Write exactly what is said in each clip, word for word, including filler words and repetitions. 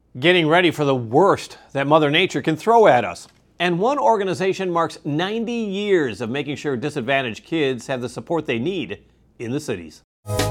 Getting ready for the worst that Mother Nature can throw at us. And one organization marks ninety years of making sure disadvantaged kids have the support they need in the cities.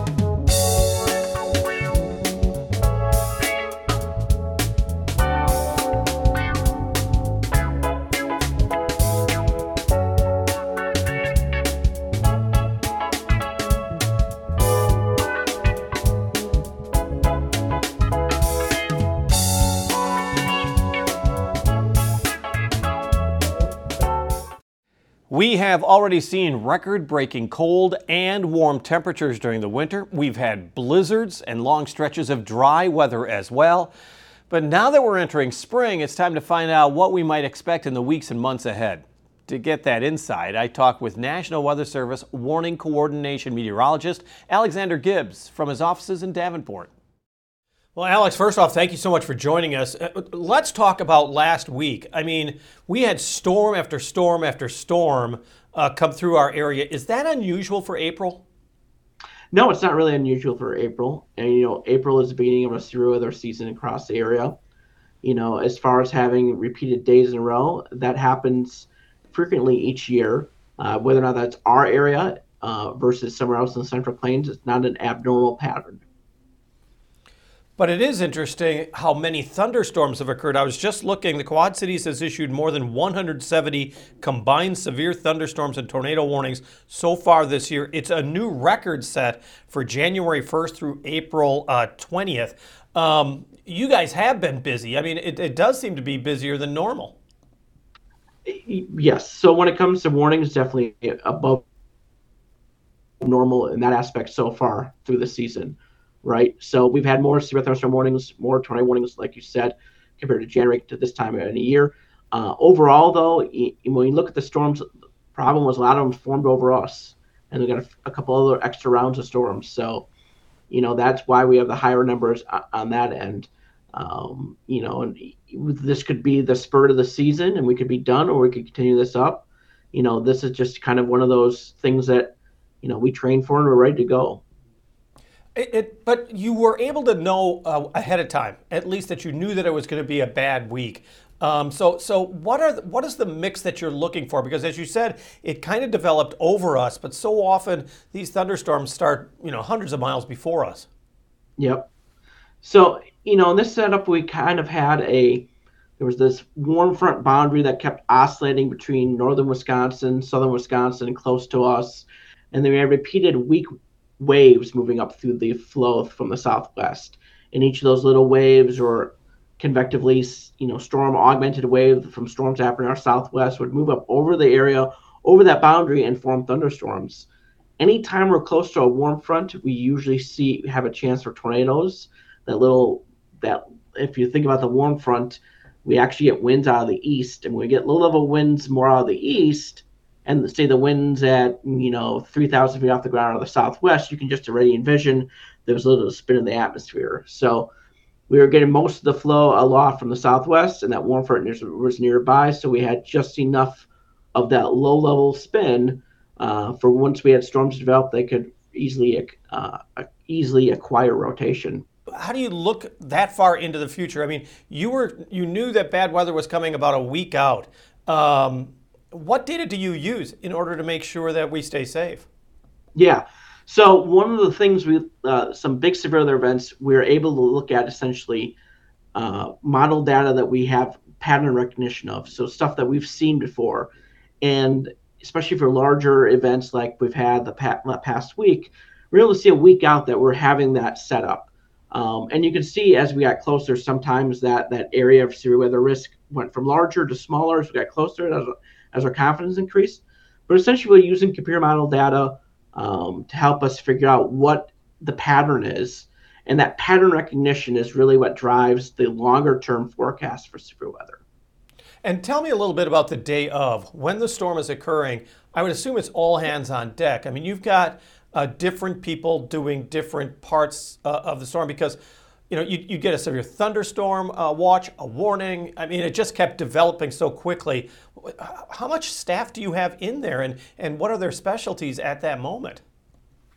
We have already seen record-breaking cold and warm temperatures during the winter. We've had blizzards and long stretches of dry weather as well. But now that we're entering spring, it's time to find out what we might expect in the weeks and months ahead. To get that insight, I talked with National Weather Service Warning Coordination Meteorologist Alexander Gibbs from his offices in Davenport. Well, Alex, first off, thank you so much for joining us. Let's talk about last week. I mean, we had storm after storm after storm uh, come through our area. Is that unusual for April? No, it's not really unusual for April. And, you know, April is the beginning of a severe weather season across the area. You know, as far as having repeated days in a row, that happens frequently each year. Uh, whether or not that's our area uh, versus somewhere else in the Central Plains, it's not an abnormal pattern. But it is interesting how many thunderstorms have occurred. I was just looking, the Quad Cities has issued more than one hundred seventy combined severe thunderstorms and tornado warnings so far this year. It's a new record set for January first through April uh, twentieth. Um, you guys have been busy. I mean, it, it does seem to be busier than normal. Yes. So when it comes to warnings, definitely above normal in that aspect so far through the season. Right. So we've had more severe thunderstorm warnings, more tornado warnings, like you said, compared to January to this time in a year. Uh, overall, though, when you look at the storms, the problem was a lot of them formed over us, and we got a, a couple other extra rounds of storms. So, you know, that's why we have the higher numbers on that end. Um, you know, and this could be the spurt of the season, and we could be done, or we could continue this up. You know, this is just kind of one of those things that, you know, we train for and we're ready to go. It, it, but you were able to know uh, ahead of time, at least that you knew that it was going to be a bad week. Um, so, so what are the, what is the mix that you're looking for? Because as you said, it kind of developed over us, but so often these thunderstorms start, you know, hundreds of miles before us. Yep. So, you know, in this setup, we kind of had a, there was this warm front boundary that kept oscillating between northern Wisconsin, southern Wisconsin, and close to us. And then we had repeated weak waves moving up through the flow from the southwest, and each of those little waves, or convectively, you know, storm augmented wave from storms happening in our southwest, would move up over the area, over that boundary, and form thunderstorms. Anytime we're close to a warm front, we usually see have a chance for tornadoes. That little that if you think about the warm front, we actually get winds out of the east, and when we get low level winds more out of the east, and say the winds at, you know, three thousand feet off the ground or the southwest, you can just already envision there's a little spin in the atmosphere. So we were getting most of the flow aloft from the southwest, and that warm front was nearby. So we had just enough of that low level spin uh, for once we had storms develop, they could easily uh, easily acquire rotation. How do you look that far into the future? I mean, you were you knew that bad weather was coming about a week out. Um, What data do you use in order to make sure that we stay safe? Yeah. So one of the things we, uh, some big severe weather events, we're able to look at essentially uh, model data that we have pattern recognition of. So stuff that we've seen before. And especially for larger events like we've had the past week, we're able to see a week out that we're having that set up. Um, and you can see as we got closer, sometimes that, that area of severe weather risk went from larger to smaller as we got closer. As, as our confidence increased. But essentially we're using computer model data um, to help us figure out what the pattern is. And that pattern recognition is really what drives the longer term forecast for severe weather. And tell me a little bit about the day of. When the storm is occurring, I would assume it's all hands on deck. I mean, you've got uh, different people doing different parts uh, of the storm because you know, you, you get a severe thunderstorm uh, watch, a warning. I mean, it just kept developing so quickly. How much staff do you have in there, and, and what are their specialties at that moment?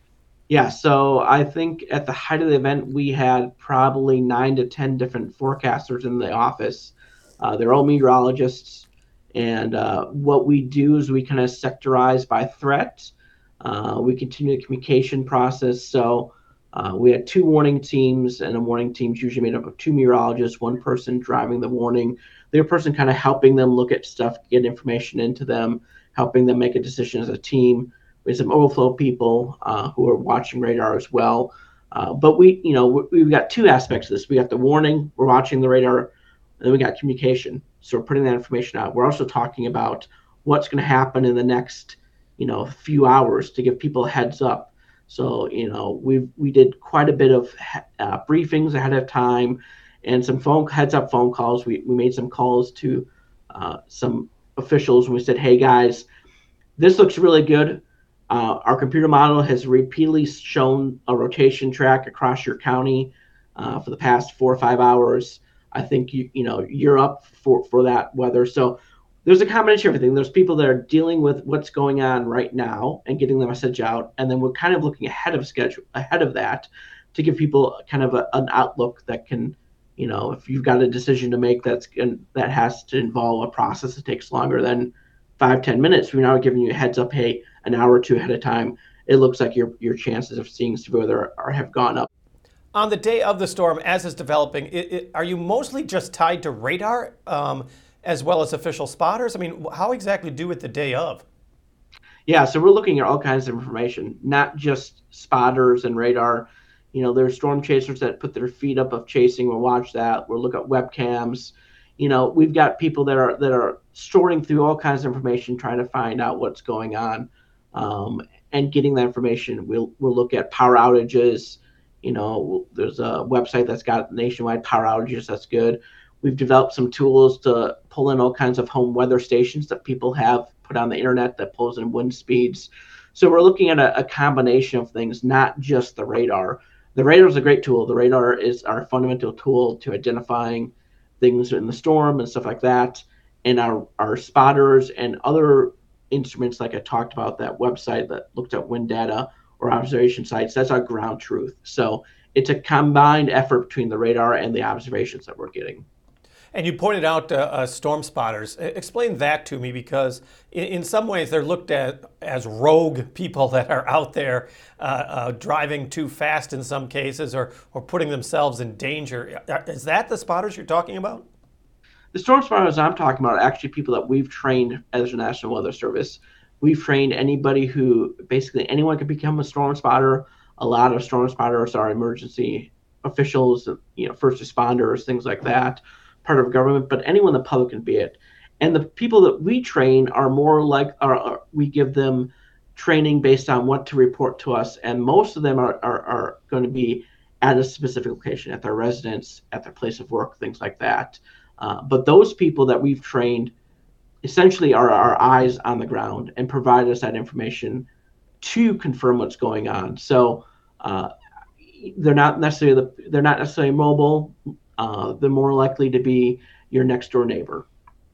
Yeah, so I think at the height of the event, we had probably nine to ten different forecasters in the office. Uh, they're all meteorologists, and uh, what we do is we kind of sectorize by threat. Uh, we continue the communication process. So uh, we had two warning teams, and a warning team's usually made up of two meteorologists, one person driving the warning, the other person kind of helping them look at stuff, get information into them, helping them make a decision as a team. We have some overflow people uh, who are watching radar as well. Uh, but we, you know, we've got two aspects of this. We got the warning, we're watching the radar, and then we got communication. So we're putting that information out. We're also talking about what's going to happen in the next, you know, few hours to give people a heads up. So, you know, we we did quite a bit of uh, briefings ahead of time and some phone heads up phone calls. We, we made some calls to uh, some officials and we said, hey guys, this looks really good. Uh, our computer model has repeatedly shown a rotation track across your county uh, for the past four or five hours. I think you you know you're up for, for that weather. So there's a combination of everything. There's people that are dealing with what's going on right now and getting the message out, and then we're kind of looking ahead of schedule ahead of that to give people kind of a, an outlook that can, you know, if you've got a decision to make that's that has to involve a process that takes longer than five ten minutes, we're now giving you a heads up. Hey, an hour or two ahead of time, it looks like your your chances of seeing severe weather are, have gone up. On the day of the storm, as it's developing, it, it, are you mostly just tied to radar um, as well as official spotters? I mean, how exactly do it the day of? Yeah, so we're looking at all kinds of information, not just spotters and radar. You know, there's storm chasers that put their feet up of chasing. We'll watch that. We'll look at webcams. You know, we've got people that are that are sorting through all kinds of information, trying to find out what's going on. Um, and getting that information. We'll we'll look at power outages. You know, there's a website that's got nationwide power outages. That's good. We've developed some tools to pull in all kinds of home weather stations that people have put on the internet that pulls in wind speeds. So we're looking at a, a combination of things, not just the radar. The radar is a great tool. The radar is our fundamental tool to identifying things in the storm and stuff like that. And our, our spotters and other instruments, like I talked about, that website that looked at wind data or observation sites, that's our ground truth. So it's a combined effort between the radar and the observations that we're getting. And you pointed out uh, uh, storm spotters. Explain that to me, because in, in some ways they're looked at as rogue people that are out there uh, uh, driving too fast in some cases, or, or putting themselves in danger. Is that the spotters you're talking about? The storm spotters I'm talking about are actually people that we've trained as the National Weather Service. We've trained anybody who, basically anyone can become a storm spotter. A lot of storm spotters are emergency officials, you know, first responders, things like that, part of government, but anyone in the public can be it. And the people that we train are more like, are, are we give them training based on what to report to us, and most of them are, are, are going to be at a specific location, at their residence, at their place of work, things like that. Uh, but those people that we've trained essentially are our eyes on the ground and provide us that information to confirm what's going on. So uh, they're not necessarily the, they're not necessarily mobile. Uh, they're more likely to be your next door neighbor.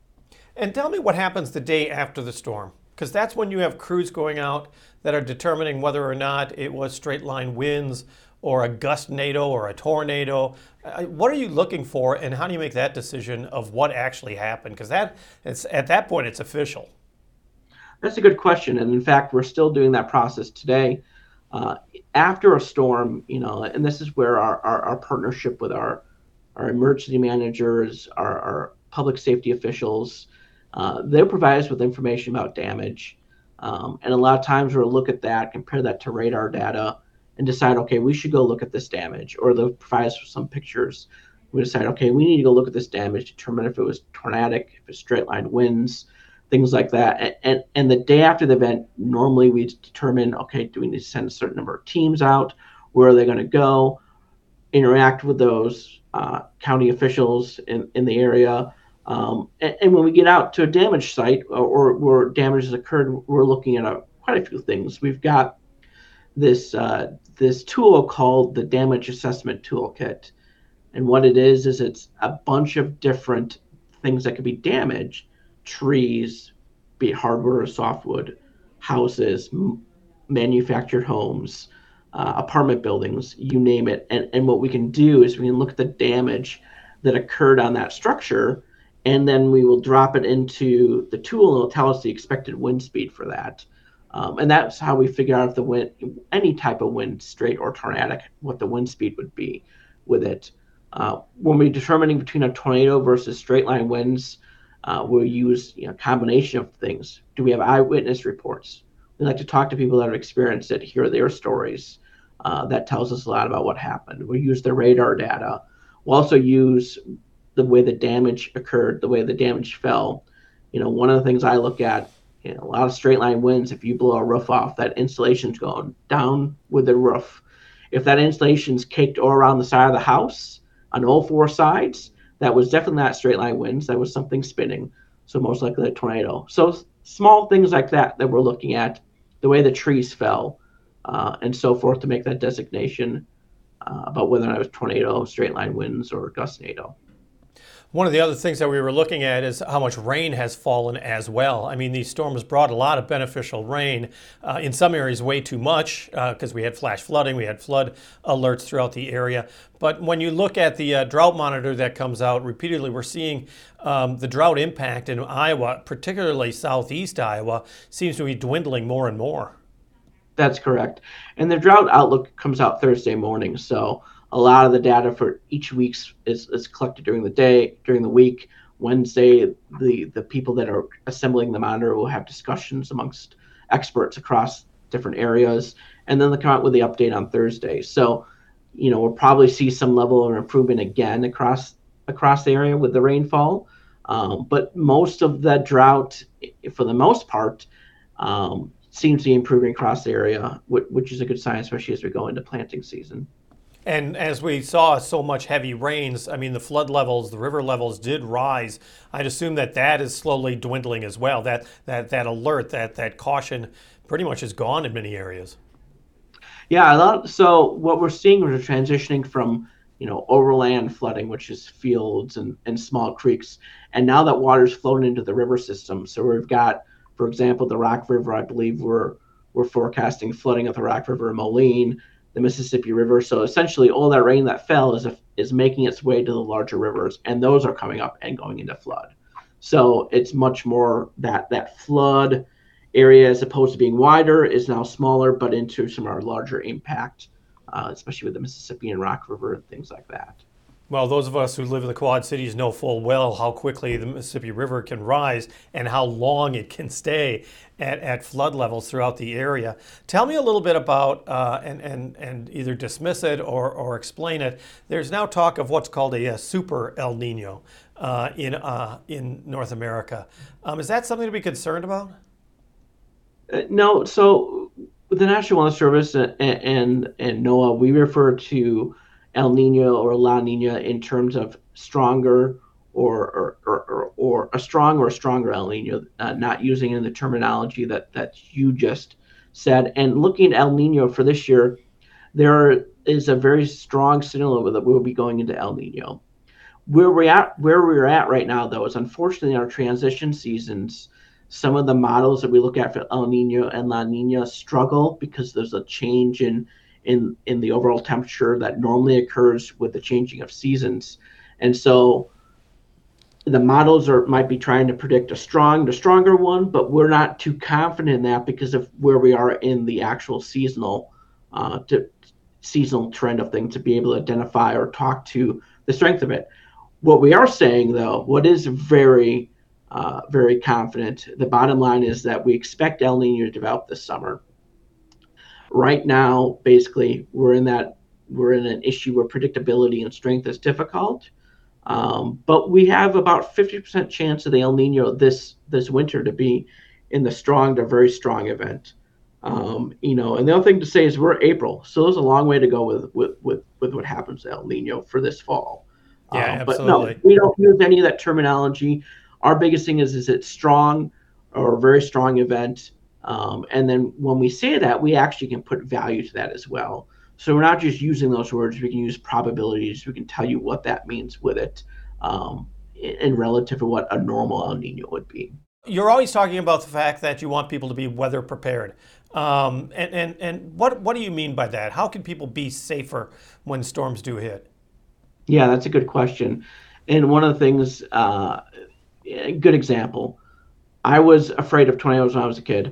And tell me what happens the day after the storm, because that's when you have crews going out that are determining whether or not it was straight line winds or a gustnado or a tornado. Uh, what are you looking for, and how do you make that decision of what actually happened? Because that, it's, at that point, it's official. That's a good question, and in fact, we're still doing that process today. Uh, after a storm, you know, and this is where our, our, our partnership with our, our emergency managers, our, our public safety officials, uh, they'll provide us with information about damage. Um, and a lot of times we'll look at that, compare that to radar data, and decide, okay, we should go look at this damage, or they'll provide us with some pictures. We decide, okay, we need to go look at this damage, determine if it was tornadic, if it's straight line winds, things like that. And, and, and the day after the event, normally we determine, okay, do we need to send a certain number of teams out? Where are they going to go? Interact with those uh, county officials in, in the area. Um, and, and when we get out to a damage site, or, or where damage has occurred, we're looking at a, quite a few things. We've got this uh, this tool called the Damage Assessment Toolkit. And what it is, is it's a bunch of different things that could be damaged: trees, be it hardwood or softwood, houses, m- manufactured homes, uh, apartment buildings, you name it. And, and what we can do is we can look at the damage that occurred on that structure, and then we will drop it into the tool and it'll tell us the expected wind speed for that. Um, and that's how we figure out if the wind, any type of wind, straight or tornadic, what the wind speed would be with it. Uh, when we're determining between a tornado versus straight line winds, uh, we'll use you know, a combination of things. Do we have eyewitness reports? We like to talk to people that have experienced it, hear their stories. Uh, that tells us a lot about what happened. We use the radar data. We'll also use the way the damage occurred, the way the damage fell. You know, one of the things I look at, you know, a lot of straight line winds, if you blow a roof off, that insulation's going down with the roof. If that insulation's caked all around the side of the house on all four sides, that was definitely not straight line winds. That was something spinning. So most likely a tornado. So small things like that that we're looking at, the way the trees fell, uh, and so forth to make that designation uh, about whether or not it was tornado, straight line winds, or gustnado. One of the other things that we were looking at is how much rain has fallen as well. I mean, these storms brought a lot of beneficial rain. Uh, in some areas, way too much because uh, we had flash flooding, we had flood alerts throughout the area. But when you look at the uh, drought monitor that comes out repeatedly, we're seeing um, the drought impact in Iowa, particularly southeast Iowa, seems to be dwindling more and more. That's correct. And the drought outlook comes out Thursday morning. So a lot of the data for each week is, is collected during the day, during the week. Wednesday, the, the people that are assembling the monitor will have discussions amongst experts across different areas, and then they'll come out with the update on Thursday. So, you know, we'll probably see some level of improvement again across across the area with the rainfall. Um, but most of the drought, for the most part, um, seems to be improving across the area, which is a good sign, especially as we go into planting season. And as we saw so much heavy rains, I mean, the flood levels, the river levels did rise. I'd assume that that is slowly dwindling as well. That that that alert, that that caution, pretty much is gone in many areas. Yeah, a lot. So what we're seeing is we're transitioning from you know overland flooding, which is fields and, and small creeks, and now that water's flowing into the river system. So we've got, for example, the Rock River. I believe we're we're forecasting flooding of the Rock River in Moline, the Mississippi River. So essentially all that rain that fell is is making its way to the larger rivers, and those are coming up and going into flood. So it's much more that that flood area, as opposed to being wider, is now smaller, but into some of our larger impact, uh, especially with the Mississippi and Rock River and things like that. Well, those of us who live in the Quad Cities know full well how quickly the Mississippi River can rise and how long it can stay at, at flood levels throughout the area. Tell me a little bit about, uh, and, and, and either dismiss it or, or explain it. There's now talk of what's called a, a super El Nino uh, in, uh, in North America. Um, is that something to be concerned about? Uh, no, so with the National Weather Service and, and, and NOAA, we refer to El Nino or La Nina in terms of stronger or or, or, or a strong or a stronger El Nino, uh, not using in the terminology that, that you just said. And looking at El Nino for this year, there is a very strong signal that we'll be going into El Nino. Where we're at, where we're at right now, though, is unfortunately our transition seasons. Some of the models that we look at for El Nino and La Nina struggle because there's a change in in in the overall temperature that normally occurs with the changing of seasons. And so the models are might be trying to predict a strong to stronger one, but we're not too confident in that because of where we are in the actual seasonal uh, to, seasonal trend of things to be able to identify or talk to the strength of it. What we are saying, though, what is very, uh, very confident, the bottom line is that we expect El Nino to develop this summer. Right now, basically, we're in that we're in an issue where predictability and strength is difficult, um, but we have about fifty percent chance of the El Nino this this winter to be in the strong to very strong event. Um, you know, and the other thing to say is we're April, so there's a long way to go with with with, with what happens to El Nino for this fall. Yeah, um, absolutely. But no, we don't use any of that terminology. Our biggest thing is is it strong or a very strong event. Um, and then when we say that, we actually can put value to that as well. So we're not just using those words. We can use probabilities. We can tell you what that means with it um, in relative to what a normal El Nino would be. You're always talking about the fact that you want people to be weather prepared. Um, and and, and what, what do you mean by that? How can people be safer when storms do hit? Yeah, that's a good question. And one of the things, uh, a good example, I was afraid of tornadoes when I was a kid.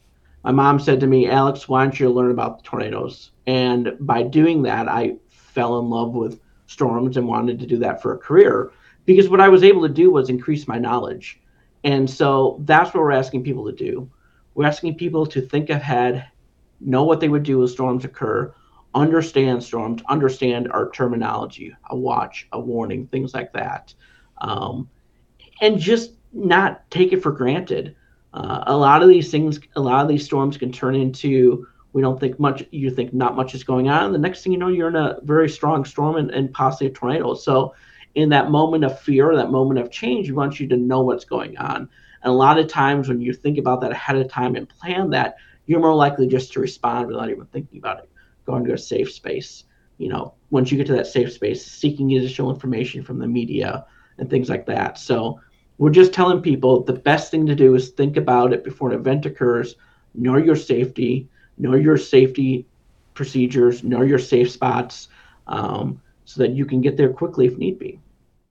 My mom said to me, Alex, why don't you learn about the tornadoes? And by doing that, I fell in love with storms and wanted to do that for a career because what I was able to do was increase my knowledge. And so that's what we're asking people to do. We're asking people to think ahead, know what they would do as storms occur, understand storms, understand our terminology, a watch, a warning, things like that. Um, and just not take it for granted. Uh, a lot of these things, a lot of these storms can turn into, we don't think much, you think not much is going on. The next thing you know, you're in a very strong storm and, and possibly a tornado. So in that moment of fear, that moment of change, we want you to know what's going on. And a lot of times when you think about that ahead of time and plan that, you're more likely just to respond without even thinking about it, going to a safe space. You know, once you get to that safe space, seeking additional information from the media and things like that. So we're just telling people the best thing to do is think about it before an event occurs, know your safety, know your safety procedures, know your safe spots, um, so that you can get there quickly if need be.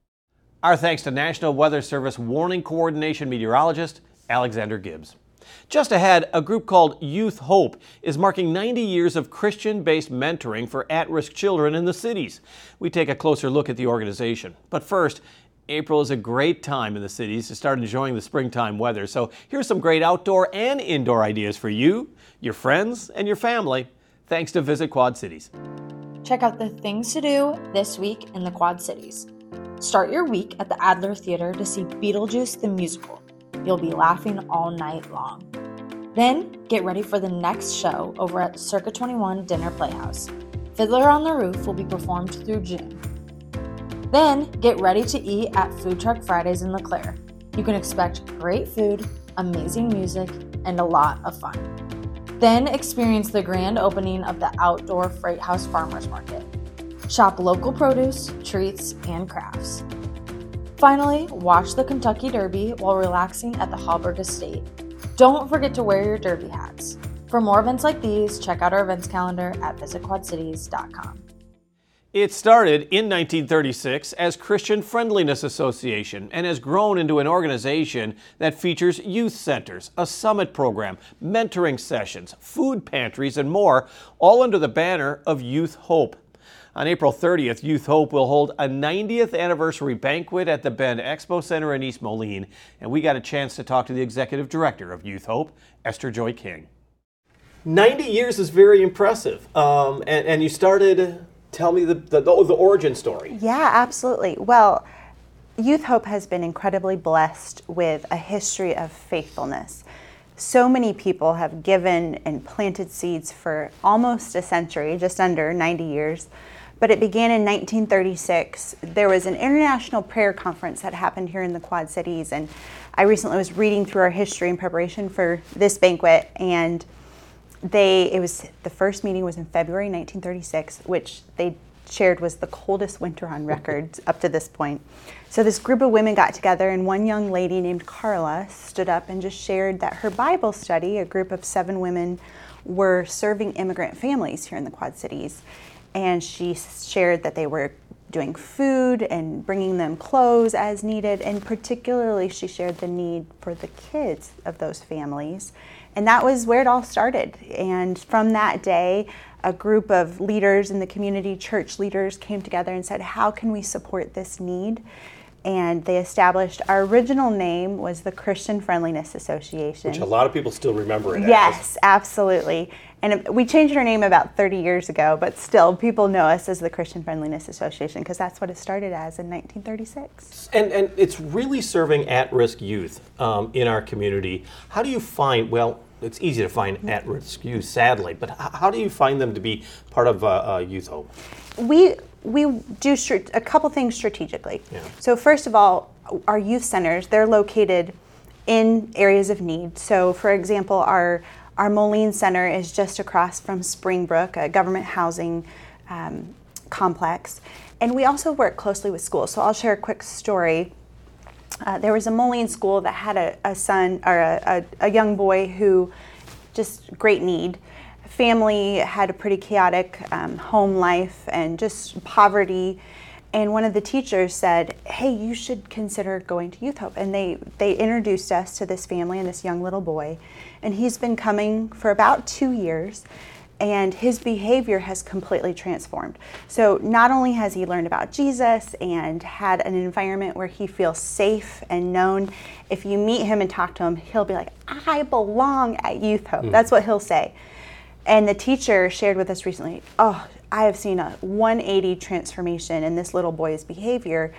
Our thanks to National Weather Service Warning Coordination Meteorologist Alexander Gibbs. Just ahead, a group called Youth Hope is marking ninety years of Christian-based mentoring for at-risk children in the cities. We take a closer look at the organization. But first, April is a great time in the cities to start enjoying the springtime weather. So here's some great outdoor and indoor ideas for you, your friends, and your family, thanks to Visit Quad Cities. Check out the things to do this week in the Quad Cities. Start your week at the Adler Theater to see Beetlejuice the Musical. You'll be laughing all night long. Then get ready for the next show over at Circa twenty-one Dinner Playhouse. Fiddler on the Roof will be performed through June. Then get ready to eat at Food Truck Fridays in LeClaire. You can expect great food, amazing music, and a lot of fun. Then experience the grand opening of the outdoor Freight House Farmers Market. Shop local produce, treats, and crafts. Finally, watch the Kentucky Derby while relaxing at the Hallberg Estate. Don't forget to wear your derby hats. For more events like these, check out our events calendar at visit quad cities dot com. It started in nineteen thirty-six as Christian Friendliness Association and has grown into an organization that features youth centers, a summit program, mentoring sessions, food pantries, and more, all under the banner of Youth Hope. On April thirtieth, Youth Hope will hold a ninetieth anniversary banquet at the Bend Expo Center in East Moline, and we got a chance to talk to the executive director of Youth Hope, Esther Joy King. ninety years is very impressive, um, and, and you started... Tell me the, the, the origin story. Yeah, absolutely. Well, Youth Hope has been incredibly blessed with a history of faithfulness. So many people have given and planted seeds for almost a century, just under ninety years. But it began in nineteen thirty-six. There was an international prayer conference that happened here in the Quad Cities, and I recently was reading through our history in preparation for this banquet, and They, it was, the first meeting was in February nineteen thirty-six, which they shared was the coldest winter on record up to this point. So this group of women got together, and one young lady named Carla stood up and just shared that her Bible study, a group of seven women, were serving immigrant families here in the Quad Cities. And she shared that they were doing food and bringing them clothes as needed, and particularly she shared the need for the kids of those families. And that was where it all started. And from that day, a group of leaders in the community, church leaders, came together and said, how can we support this need? And they established, our original name was the Christian Friendliness Association. Which a lot of people still remember it as. Yes, absolutely. And we changed our name about thirty years ago, but still people know us as the Christian Friendliness Association because that's what it started as in nineteen thirty-six. And, and it's really serving at-risk youth um, in our community. How do you find, well, it's easy to find at-risk youth, sadly, but how do you find them to be part of uh, uh, Youth Hope? We we do a couple things strategically. Yeah. So first of all, our youth centers, they're located in areas of need. So for example, our our Moline Center is just across from Springbrook, a government housing um, complex. And we also work closely with schools. So I'll share a quick story. Uh, there was a Moline school that had a, a son or a, a, a young boy who just great need. Family had a pretty chaotic um, home life and just poverty. And one of the teachers said, hey, you should consider going to Youth Hope. And they, they introduced us to this family and this young little boy. And he's been coming for about two years. And his behavior has completely transformed. So not only has he learned about Jesus and had an environment where he feels safe and known, if you meet him and talk to him, he'll be like, I belong at Youth Hope. Mm. That's what he'll say. And the teacher shared with us recently, oh, I have seen a one eighty transformation in this little boy's behavior.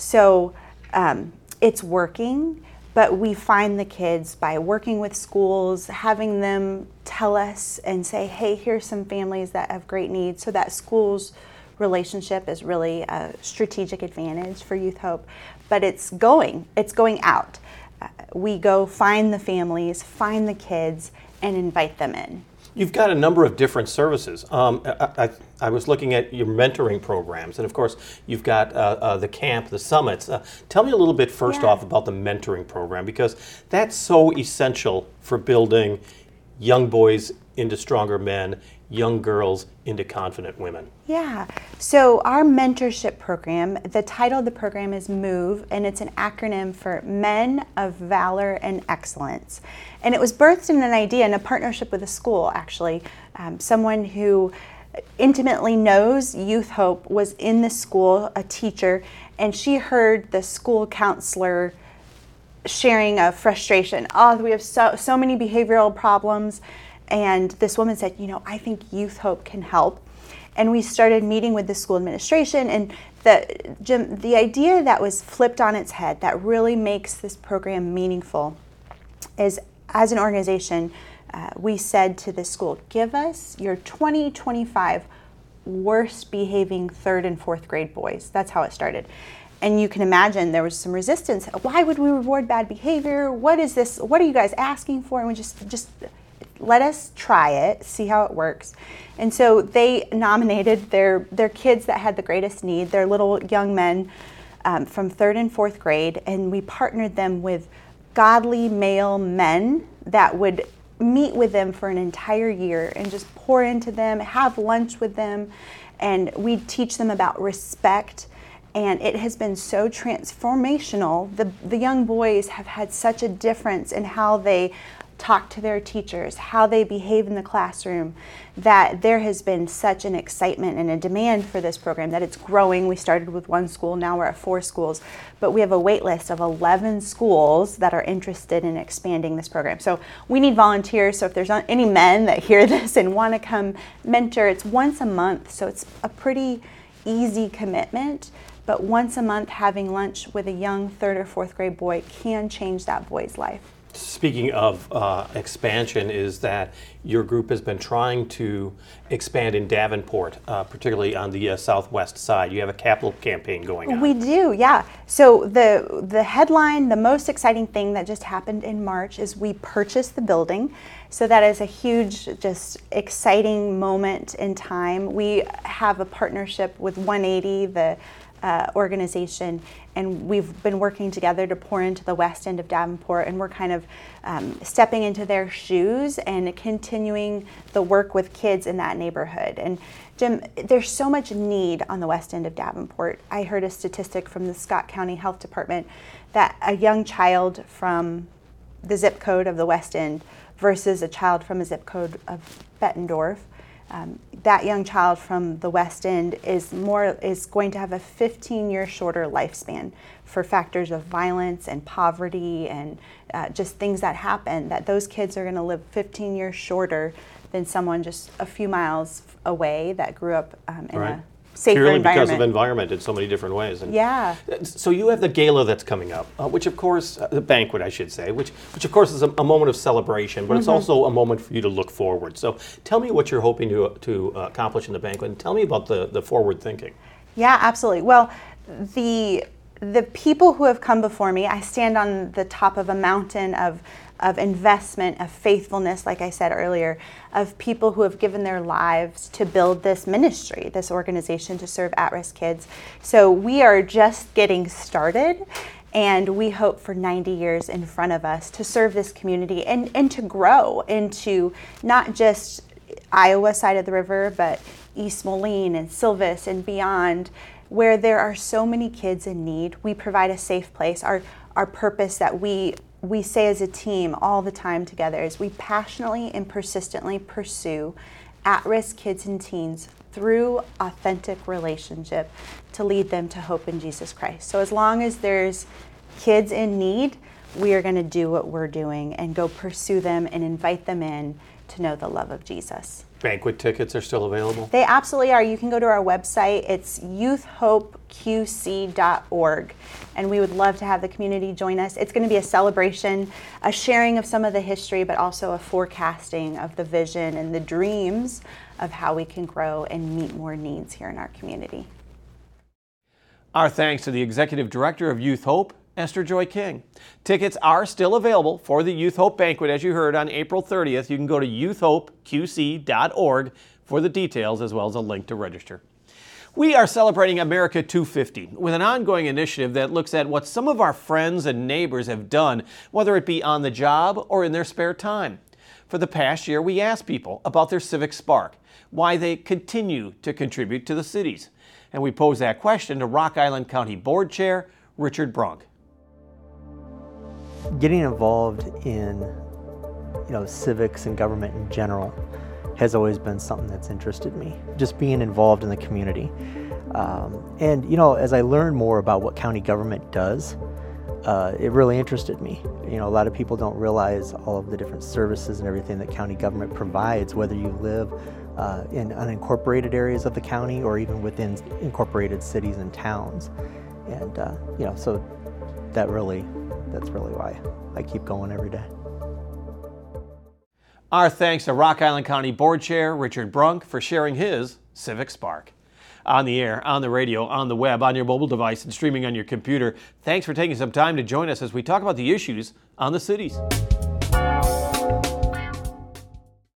So um, it's working, but we find the kids by working with schools, having them tell us and say, hey, here's some families that have great needs. So that school's relationship is really a strategic advantage for Youth Hope. But it's going, it's going out. Uh, we go find the families, find the kids, and invite them in. You've got a number of different services. Um, I, I, I was looking at your mentoring programs, and of course, you've got uh, uh, the camp, the summits. Uh, tell me a little bit first yeah. off about the mentoring program, because that's so essential for building young boys into stronger men, young girls into confident women. Yeah, so our mentorship program, the title of the program is MOVE, and it's an acronym for Men of Valor and Excellence. And it was birthed in an idea in a partnership with a school, actually. Um, someone who intimately knows Youth Hope was in the school, a teacher, and she heard the school counselor sharing a frustration. Oh, we have so, so many behavioral problems. And this woman said, you know, I think Youth Hope can help. And we started meeting with the school administration, and the, Jim, the idea that was flipped on its head that really makes this program meaningful is, as an organization, uh, we said to the school, give us your twenty twenty-five worst behaving third and fourth grade boys. That's how it started. And you can imagine there was some resistance. Why would we reward bad behavior? What is this? What are you guys asking for? And we just, just let us try it, see how it works. And so they nominated their, their kids that had the greatest need, their little young men um, from third and fourth grade, and we partnered them with godly male men that would meet with them for an entire year and just pour into them, have lunch with them, and we'd teach them about respect. And it has been so transformational. The, the young boys have had such a difference in how they talk to their teachers, how they behave in the classroom, that there has been such an excitement and a demand for this program that it's growing. We started with one school, now we're at four schools, but we have a wait list of eleven schools that are interested in expanding this program. So we need volunteers, so if there's any men that hear this and want to come mentor, it's once a month, so it's a pretty easy commitment, but once a month having lunch with a young third or fourth grade boy can change that boy's life. Speaking of uh, expansion, is that your group has been trying to expand in Davenport, uh, particularly on the uh, southwest side. You have a capital campaign going on. We do, yeah. So the the headline, the most exciting thing that just happened in March is we purchased the building. So that is a huge, just exciting moment in time. We have a partnership with one eighty, the Uh, organization, and we've been working together to pour into the west end of Davenport, and we're kind of um, stepping into their shoes and continuing the work with kids in that neighborhood. And Jim, there's so much need on the west end of Davenport. I heard a statistic from the Scott County Health Department that a young child from the zip code of the west end versus a child from a zip code of Bettendorf, Um, that young child from the West End is more is going to have a fifteen year shorter lifespan for factors of violence and poverty and uh, just things that happen, that those kids are going to live fifteen years shorter than someone just a few miles away that grew up um, in right. a safer Purely environment. because of environment in so many different ways. And yeah. So you have the gala that's coming up, uh, which of course, uh, the banquet I should say, which which of course is a, a moment of celebration, but mm-hmm. it's also a moment for you to look forward. So tell me what you're hoping to to uh, accomplish in the banquet, and tell me about the, the forward thinking. Yeah, absolutely. Well, the the people who have come before me, I stand on the top of a mountain of of investment, of faithfulness, like I said earlier, of people who have given their lives to build this ministry, this organization to serve at-risk kids. So we are just getting started, And we hope for ninety years in front of us to serve this community and, and to grow into not just Iowa side of the river, but East Moline and Silvis and beyond, where there are so many kids in need. We provide a safe place. Our our purpose that we we say as a team all the time together is we passionately and persistently pursue at-risk kids and teens through authentic relationship to lead them to hope in Jesus Christ. So as long as there's kids in need, we are going to do what we're doing and go pursue them and invite them in to know the love of Jesus. Banquet tickets are still available? They absolutely are. You can go to our website. It's youth hope q c dot org. And we would love to have the community join us. It's going to be a celebration, a sharing of some of the history, but also a forecasting of the vision and the dreams of how we can grow and meet more needs here in our community. Our thanks to the Executive Director of Youth Hope, Esther Joy King. Tickets are still available for the Youth Hope Banquet, as you heard, on April thirtieth. You can go to youth hope q c dot org for the details as well as a link to register. We are celebrating America two fifty with an ongoing initiative that looks at what some of our friends and neighbors have done, whether it be on the job or in their spare time. For the past year, we asked people about their civic spark, why they continue to contribute to the cities. And we posed that question to Rock Island County Board Chair Richard Brunk. Getting involved in, you know, civics and government in general has always been something that's interested me. Just being involved in the community. Um, and, you know, as I learned more about what county government does, uh, it really interested me. You know, a lot of people don't realize all of the different services and everything that county government provides, whether you live uh, in unincorporated areas of the county or even within incorporated cities and towns. And, uh, you know, so that really, that's really why I keep going every day. Our thanks to Rock Island County Board Chair Richard Brunk for sharing his civic spark. On the air, on the radio, on the web, on your mobile device, and streaming on your computer. Thanks for taking some time to join us as we talk about the issues on the cities.